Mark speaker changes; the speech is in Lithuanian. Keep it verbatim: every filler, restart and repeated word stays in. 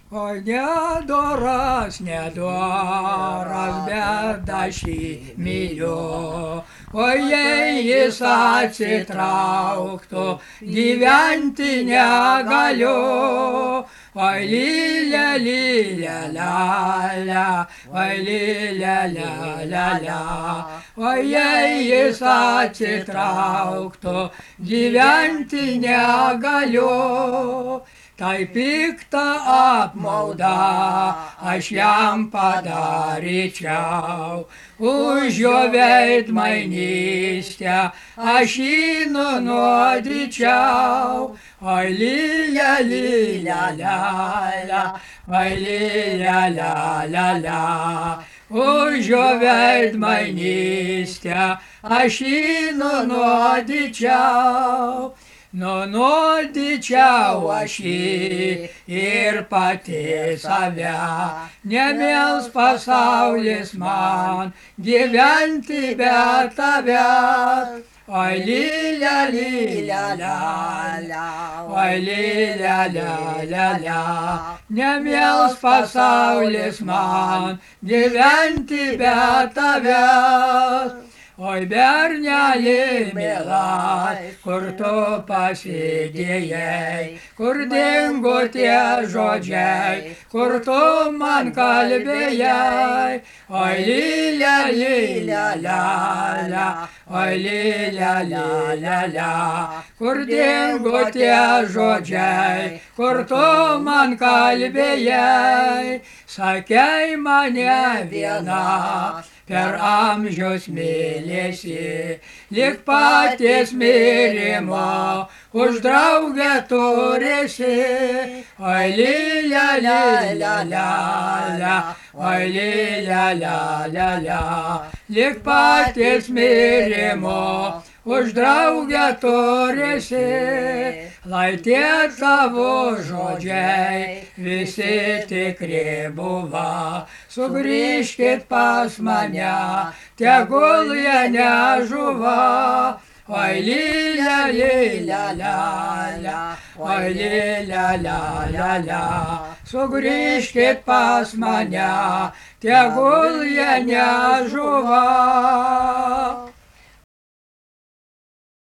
Speaker 1: Oi, nedoras, nedoras, bet aš jį myliu. O jei jis atsitrauktų, gyventi negaliu. Oi, lilė, lilė, lia, oi, lilė, lia, lia. O jei jis atsitrauktų, gyventi negaliu. Tai piktą apmaudą aš jam padaryčiau, už jo veidmainystę aš jį nunuodyčiau. Oi, lilė, lilė, lia, oi, lilė, lia, lia. Už jo veidmainystę aš jį nunuodyčiau. Nunuodyčiau aš jį ir pati save, nemils pasaulis man gyventi be tavęs. Oi, lilė, lilė, lia, oi, lilė, lia, lia, nemils pasaulis man gyventi be tavęs. Oi, berneli mielas, kur tu pasidėjai, kur dingo tie žodžiai, kur tu man kalbėjai. Oi, lilė, lilė, lia, oi, lilė, lia, lia, kur dingo tie žodžiai, kur tu man kalbėjai. Sakei mane viena, per amžius mylėsi, lyg paties mirimo, už draugę turėsi. Oi, lilė, lilė, lia, oi, lilė, lia, lia, lyg paties mirimo, už draugę turėsi. Lai tie tavo žodžiai visi tikri buvo, sugrįžkit pas mane, tegul jie nežuvo. Oi, lilė, lilė, lia, oi, lilė, lia, lia, sugrįžkit pas mane, tegul jie nežuvo.